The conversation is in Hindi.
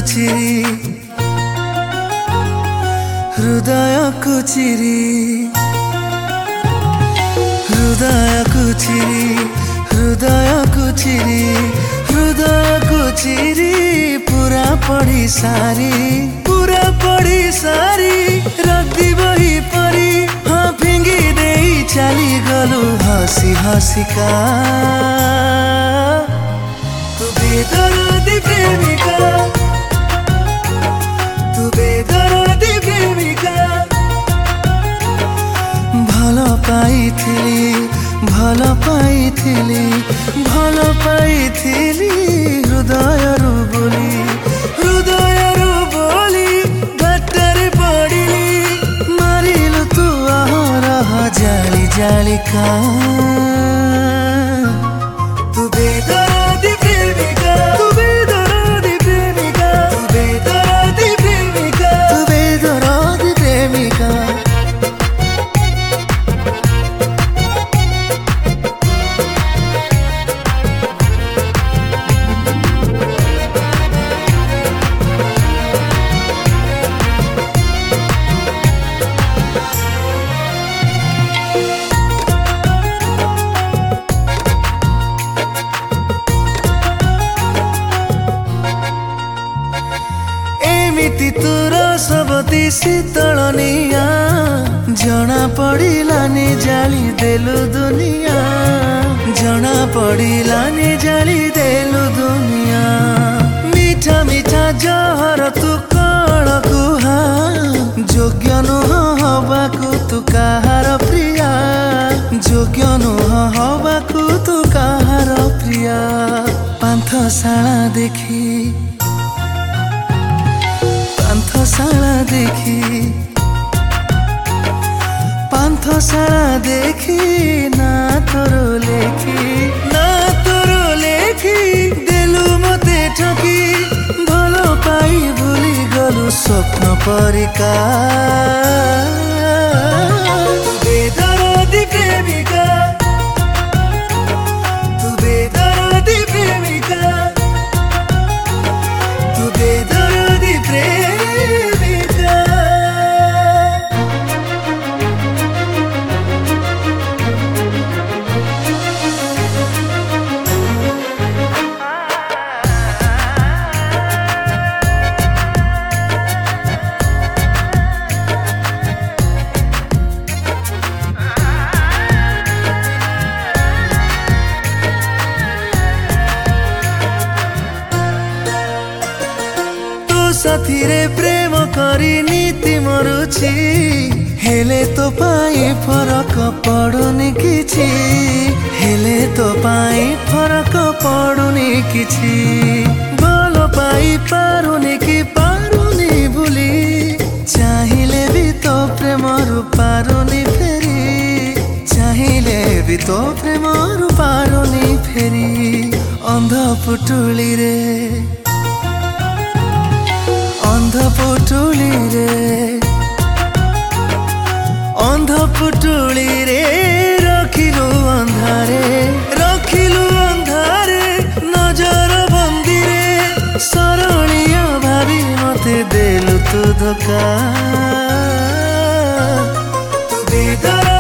चिरी हृदय को चिरी पूरा पड़ी सारी रद्दी बही परी हाँ फिंगी दे चली गलु हसी हसिका तू बेदर्दी प्रेमिका भल पाइथिली हृदयरू बोली बाटरे पड़िली मारिलु तू आहरह जाली जालिका तू बेदर्दी प्रेमिका तुर सबती शीतलनिया जना पड़िलानी जाली देलु दुनिया मीठा मीठा जहर तू कण कुहा योग्य नुह हवाकू तू काहार प्रिया पान्थशाला देखी ना तोरो लेखी देलु मते ठकी भलो पाई भूली गलु स्वप्न परिका बेदर्दी प्रेमिका साथी रे प्रेम करी नीति मरुछि हेले तो पाई फरक पड़ुनी किछि भल पाई पारुनी भूली चाहिले भी तो प्रेम पारुनी फेरी अंध पुटुली रे रखिलु अंधारे नजर बंदी रे सरलिया भाभी मते देलु तू धोखा।